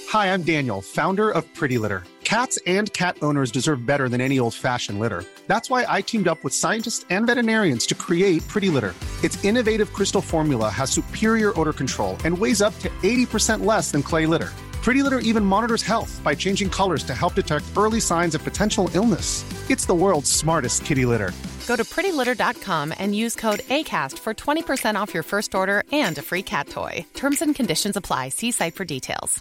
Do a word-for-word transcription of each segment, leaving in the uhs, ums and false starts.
Hi, I'm Daniel, founder of Pretty Litter. Cats and cat owners deserve better than any old-fashioned litter. That's why I teamed up with scientists and veterinarians to create Pretty Litter. Its innovative crystal formula has superior odor control and weighs up to eighty percent less than clay litter. Pretty Litter even monitors health by changing colors to help detect early signs of potential illness. It's the world's smartest kitty litter. Go to pretty litter dot com and use code ACAST for twenty percent off your first order and a free cat toy. Terms and conditions apply. See site for details.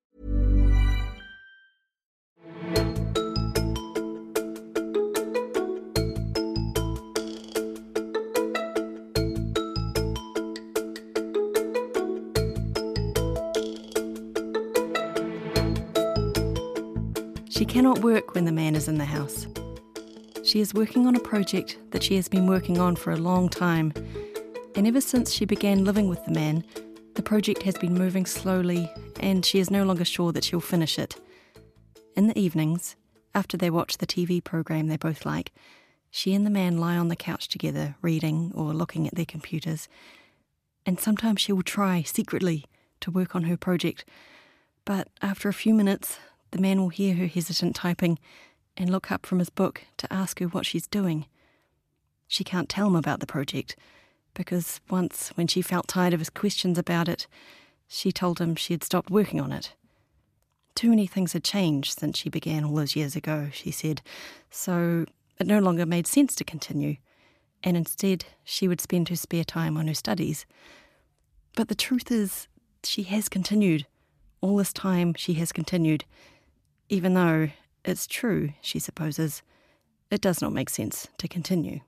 She cannot work when the man is in the house. She is working on a project that she has been working on for a long time, and ever since she began living with the man, the project has been moving slowly, and she is no longer sure that she'll finish it. In the evenings, after they watch the T V program they both like, she and the man lie on the couch together, reading or looking at their computers, and sometimes she will try, secretly, to work on her project, but after a few minutes, the man will hear her hesitant typing and look up from his book to ask her what she's doing. She can't tell him about the project, because once, when she felt tired of his questions about it, she told him she had stopped working on it. Too many things had changed since she began all those years ago, she said, so it no longer made sense to continue, and instead she would spend her spare time on her studies. But the truth is, she has continued. All this time she has continued, even though it's true, she supposes, it does not make sense to continue.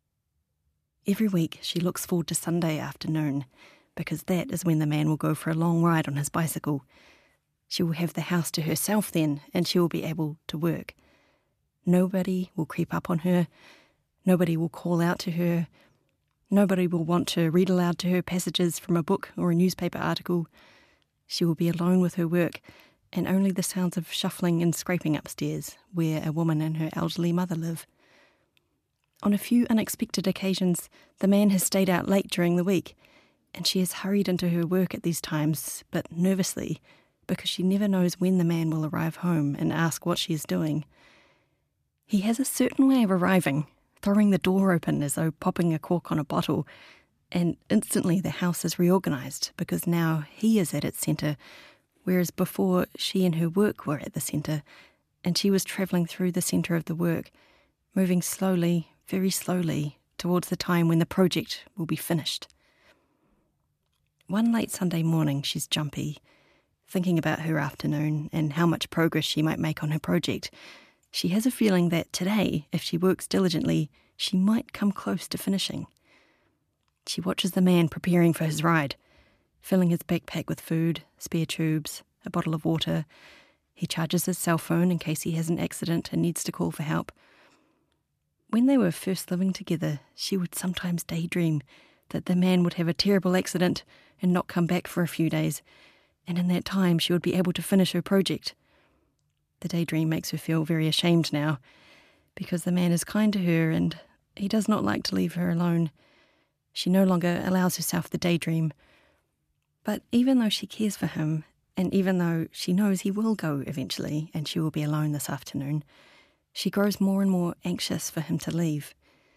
Every week she looks forward to Sunday afternoon, because that is when the man will go for a long ride on his bicycle. She will have the house to herself then, and she will be able to work. Nobody will creep up on her. Nobody will call out to her. Nobody will want to read aloud to her passages from a book or a newspaper article. She will be alone with her work, and only the sounds of shuffling and scraping upstairs, where a woman and her elderly mother live. On a few unexpected occasions, the man has stayed out late during the week, and she has hurried into her work at these times, but nervously, because she never knows when the man will arrive home and ask what she is doing. He has a certain way of arriving, throwing the door open as though popping a cork on a bottle, and instantly the house is reorganised, because now he is at its centre, whereas before she and her work were at the centre, and she was travelling through the centre of the work, moving slowly, very slowly, towards the time when the project will be finished. One late Sunday morning she's jumpy, thinking about her afternoon and how much progress she might make on her project. She has a feeling that today, if she works diligently, she might come close to finishing. She watches the man preparing for his ride, filling his backpack with food, spare tubes, a bottle of water. He charges his cell phone in case he has an accident and needs to call for help. When they were first living together, she would sometimes daydream that the man would have a terrible accident and not come back for a few days, and in that time she would be able to finish her project. The daydream makes her feel very ashamed now, because the man is kind to her and he does not like to leave her alone. She no longer allows herself the daydream. But even though she cares for him, and even though she knows he will go eventually and she will be alone this afternoon, she grows more and more anxious for him to leave.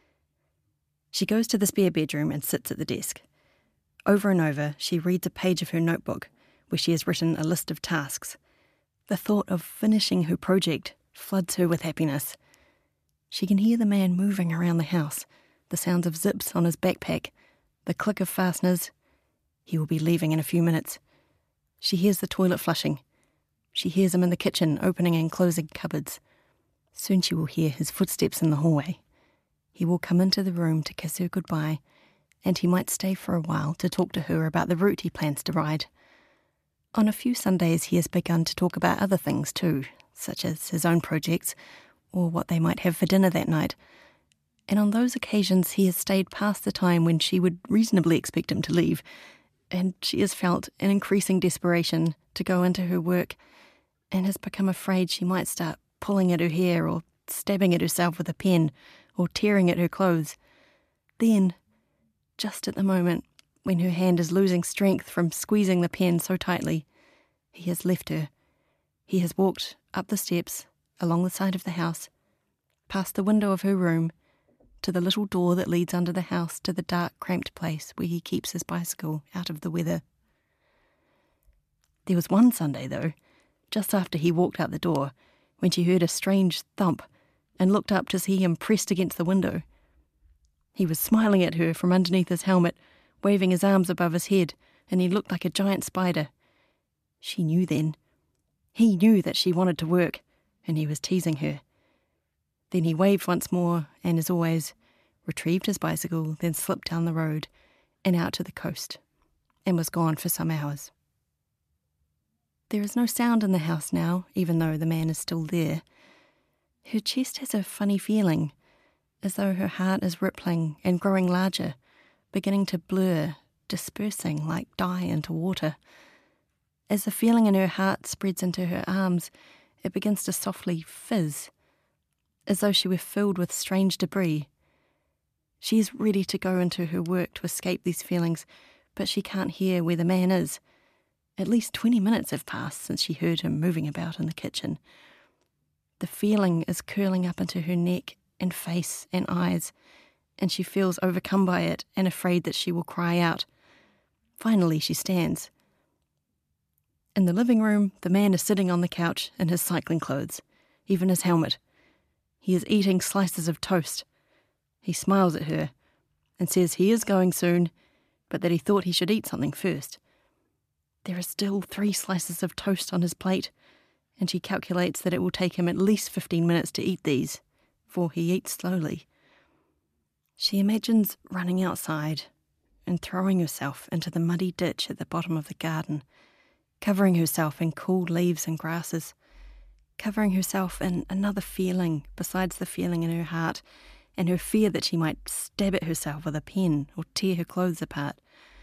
She goes to the spare bedroom and sits at the desk. Over and over, she reads a page of her notebook where she has written a list of tasks. The thought of finishing her project floods her with happiness. She can hear the man moving around the house, the sounds of zips on his backpack, the click of fasteners. He will be leaving in a few minutes. She hears the toilet flushing. She hears him in the kitchen opening and closing cupboards. Soon she will hear his footsteps in the hallway. He will come into the room to kiss her goodbye, and he might stay for a while to talk to her about the route he plans to ride. On a few Sundays he has begun to talk about other things too, such as his own projects, or what they might have for dinner that night. And on those occasions he has stayed past the time when she would reasonably expect him to leave, and she has felt an increasing desperation to go into her work, and has become afraid she might start pulling at her hair or stabbing at herself with a pen or tearing at her clothes. Then, just at the moment when her hand is losing strength from squeezing the pen so tightly, he has left her He has walked up the steps, along the side of the house, past the window of her room, to the little door that leads under the house to the dark, cramped place where he keeps his bicycle out of the weather. There was one Sunday, though, just after he walked out the door, when she heard a strange thump and looked up to see him pressed against the window. He was smiling at her from underneath his helmet, waving his arms above his head, and he looked like a giant spider. She knew then. He knew that she wanted to work, and he was teasing her. Then he waved once more, and as always, retrieved his bicycle, then slipped down the road and out to the coast, and was gone for some hours. There is no sound in the house now, even though the man is still there. Her chest has a funny feeling, as though her heart is rippling and growing larger, beginning to blur, dispersing like dye into water. As the feeling in her heart spreads into her arms, it begins to softly fizz, as though she were filled with strange debris. She is ready to go into her work to escape these feelings, but she can't hear where the man is. At least twenty minutes have passed since she heard him moving about in the kitchen. The feeling is curling up into her neck and face and eyes, and she feels overcome by it and afraid that she will cry out. Finally, she stands. In the living room, the man is sitting on the couch in his cycling clothes, even his helmet. He is eating slices of toast. He smiles at her and says he is going soon, but that he thought he should eat something first. There are still three slices of toast on his plate, and she calculates that it will take him at least fifteen minutes to eat these, for he eats slowly. She imagines running outside and throwing herself into the muddy ditch at the bottom of the garden, covering herself in cool leaves and grasses, covering herself in another feeling besides the feeling in her heart and her fear that she might stab at herself with a pen or tear her clothes apart.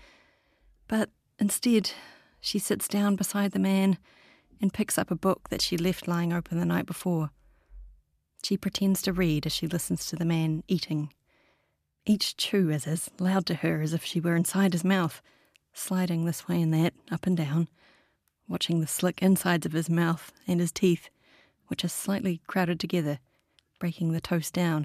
But instead, she sits down beside the man and picks up a book that she left lying open the night before. She pretends to read as she listens to the man eating. Each chew is as loud to her as if she were inside his mouth, sliding this way and that, up and down, watching the slick insides of his mouth and his teeth, which are slightly crowded together, breaking the toast down.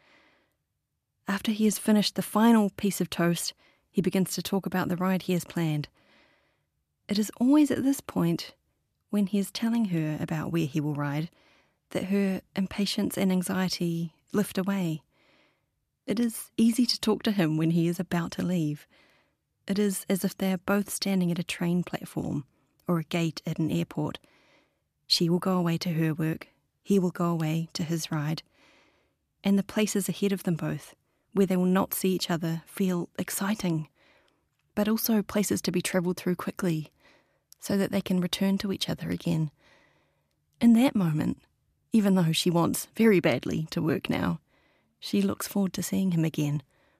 After he has finished the final piece of toast, he begins to talk about the ride he has planned. It is always at this point, when he is telling her about where he will ride, that her impatience and anxiety lift away. It is easy to talk to him when he is about to leave. It is as if they are both standing at a train platform or a gate at an airport. She will go away to her work, he will go away to his ride, and the places ahead of them both, where they will not see each other, feel exciting, but also places to be travelled through quickly, so that they can return to each other again. In that moment, even though she wants very badly to work now, she looks forward to seeing him again.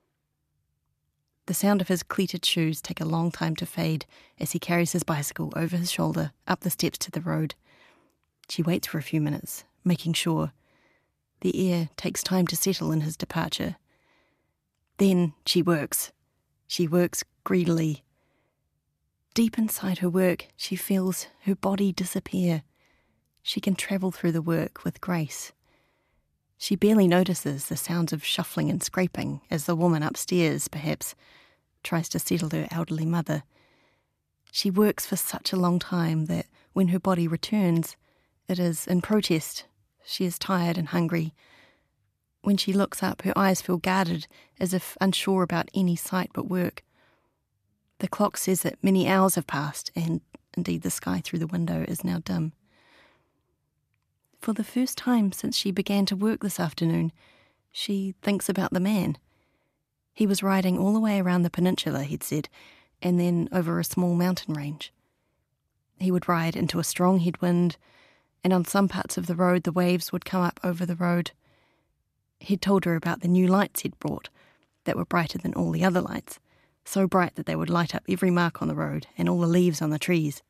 The sound of his cleated shoes take a long time to fade as he carries his bicycle over his shoulder up the steps to the road. She waits for a few minutes, making sure. The air takes time to settle in his departure. Then she works. She works greedily. Deep inside her work, she feels her body disappear. She can travel through the work with grace. She barely notices the sounds of shuffling and scraping as the woman upstairs, perhaps, tries to settle her elderly mother. She works for such a long time that when her body returns, it is in protest. She is tired and hungry. When she looks up, her eyes feel guarded, as if unsure about any sight but work. The clock says that many hours have passed, and indeed the sky through the window is now dim. For the first time since she began to work this afternoon, she thinks about the man. He was riding all the way around the peninsula, he'd said, and then over a small mountain range. He would ride into a strong headwind, and on some parts of the road the waves would come up over the road. He'd told her about the new lights he'd brought, that were brighter than all the other lights, so bright that they would light up every mark on the road and all the leaves on the trees.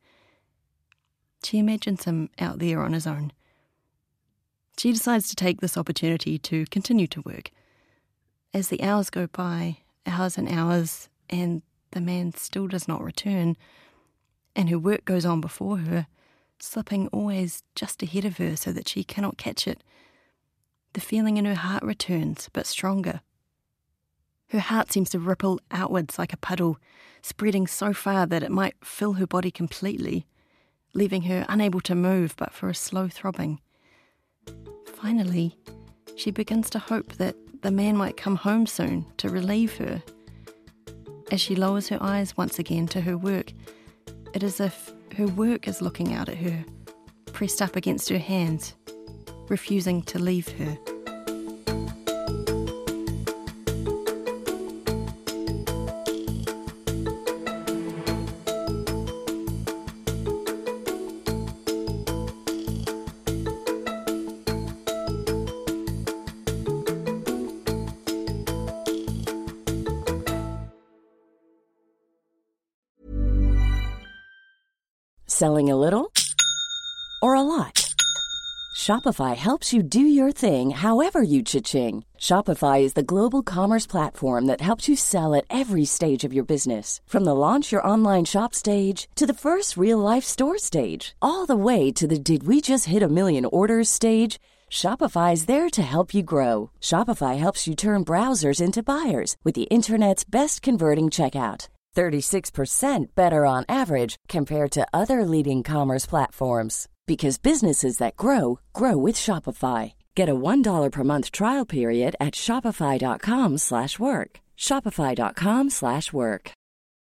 She imagines him out there on his own. She decides to take this opportunity to continue to work. As the hours go by, hours and hours, and the man still does not return, and her work goes on before her, slipping always just ahead of her so that she cannot catch it. The feeling in her heart returns, but stronger. Her heart seems to ripple outwards like a puddle, spreading so far that it might fill her body completely, leaving her unable to move but for a slow throbbing. Finally, she begins to hope that the man might come home soon to relieve her. As she lowers her eyes once again to her work, it is as if her work is looking out at her, pressed up against her hands, refusing to leave her. Selling a little or a lot? Shopify helps you do your thing however you cha-ching. Shopify is the global commerce platform that helps you sell at every stage of your business. From the launch your online shop stage to the first real-life store stage, all the way to the did we just hit a million orders stage. Shopify is there to help you grow. Shopify helps you turn browsers into buyers with the internet's best converting checkout. thirty-six percent better on average compared to other leading commerce platforms. Because businesses that grow, grow with Shopify. Get a one dollar per month trial period at shopify.com slash work. Shopify.com slash work.